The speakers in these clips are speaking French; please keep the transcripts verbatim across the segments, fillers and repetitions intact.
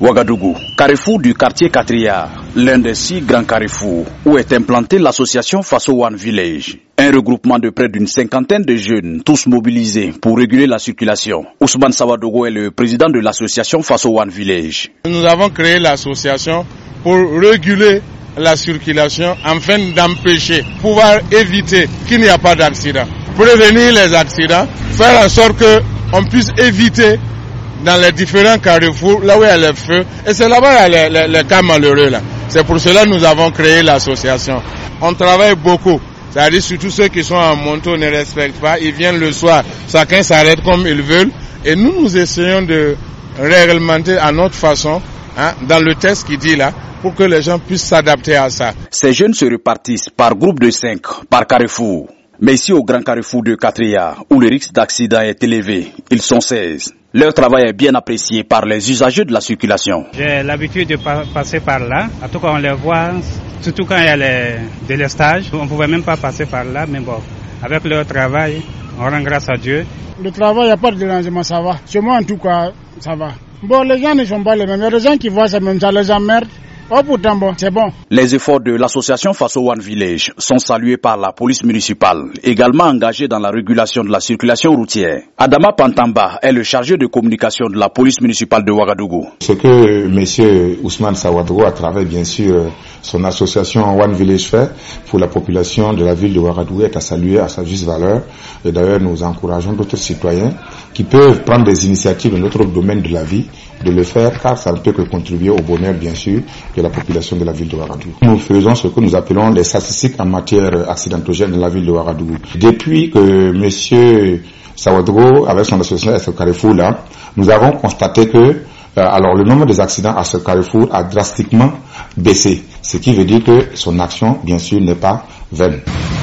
Ouagadougou, carrefour du quartier Katria, l'un des six grands carrefours où est implantée l'association Faso One Village. Un regroupement de près d'une cinquantaine de jeunes, tous mobilisés pour réguler la circulation. Ousmane Sawadogo est le président de l'association Faso One Village. Nous avons créé l'association pour réguler la circulation afin d'empêcher, pouvoir éviter qu'il n'y a pas d'accident. Prévenir les accidents, faire en sorte qu'on puisse éviter dans les différents carrefours, là où il y a les feux, et c'est là-bas il y a les, les, les cas malheureux là. C'est pour cela que nous avons créé l'association. On travaille beaucoup, c'est-à-dire surtout ceux qui sont en moto ne respectent pas, ils viennent le soir, chacun s'arrête comme ils veulent, et nous nous essayons de réglementer à notre façon, hein, dans le texte qui dit là, pour que les gens puissent s'adapter à ça. Ces jeunes se répartissent par groupe de cinq, par carrefour. Mais ici au grand carrefour de Katria, où le risque d'accident est élevé, ils sont seize. Leur travail est bien apprécié par les usagers de la circulation. J'ai l'habitude de passer par là. En tout cas, on les voit, surtout quand il y a les délestages. On ne pouvait même pas passer par là, mais bon, avec leur travail, on rend grâce à Dieu. Le travail, il n'y a pas de dérangement, ça va. Chez moi, en tout cas, ça va. Bon, les gens ne sont pas les mêmes. Il y a des gens qui voient ça même, ça les emmerde. Oh pourtant bon, c'est bon. Les efforts de l'association Faso One Village sont salués par la police municipale, également engagée dans la régulation de la circulation routière. Adama Pantamba est le chargé de communication de la police municipale de Ouagadougou. Ce que M. Ousmane Sawadogo, à travers bien sûr son association One Village fait pour la population de la ville de Ouagadougou est à saluer à sa juste valeur. Et d'ailleurs nous encourageons d'autres citoyens qui peuvent prendre des initiatives dans notre domaine de la vie, de le faire car ça ne peut que contribuer au bonheur bien sûr de la population de la ville de Ouagadougou. Nous faisons ce que nous appelons les statistiques en matière accidentogène de la ville de Ouagadougou. Depuis que M. Sawadogo, avec son association à ce carrefour-là, nous avons constaté que euh, alors le nombre des accidents à ce carrefour a drastiquement baissé, ce qui veut dire que son action, bien sûr, n'est pas vaine.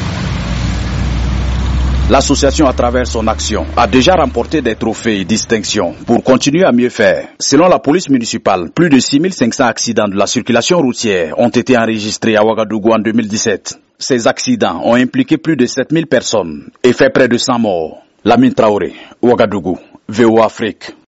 L'association, à travers son action, a déjà remporté des trophées et distinctions pour continuer à mieux faire. Selon la police municipale, plus de six mille cinq cents accidents de la circulation routière ont été enregistrés à Ouagadougou en deux mille dix-sept. Ces accidents ont impliqué plus de sept mille personnes et fait près de cent morts. Lamine Traoré, Ouagadougou, V O Afrique.